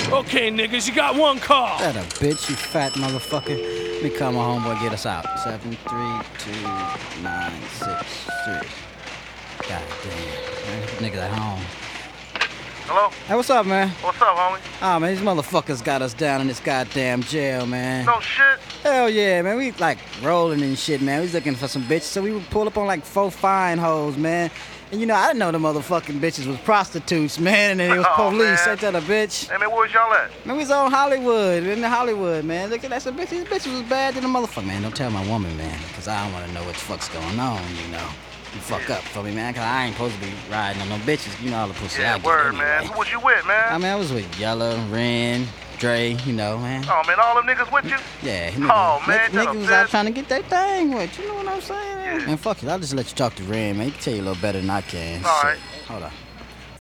Okay, niggas, you got one call. That a bitch, you fat motherfucker. Let me call my homeboy and get us out. 732-963. God damn. Niggas at home. Hello? Hey, what's up, man? What's up, homie? Oh, man, these motherfuckers got us down in this goddamn jail, man. No shit? Hell yeah, man. We like rolling and shit, man. We was looking for some bitches, so we would pull up on like 4 fine hoes, man. And you know, I didn't know the motherfucking bitches was prostitutes, man, and then it was police. Man. Ain't that a bitch? Hey, man, where's y'all at? Man, we was on Hollywood, in the Hollywood, man. Look at that, some bitches. These bitches was bad than a motherfucker, man. Don't tell my woman, man, because I don't want to know what the fuck's going on, you know. You fuck up for me, man, because I ain't supposed to be riding on no bitches. You know all the pussy I get word, anyway. man. Who was you with, man? I mean, I was with Yella, Ren, Dre, you know, man. Oh, man, all them niggas with you? Yeah, Oh, man, niggas was out trying to get their thing with, you know what I'm saying? Yeah. Man, fuck it, I'll just let you talk to Ren, man. He can tell you a little better than I can. All Shit. right. Hold on.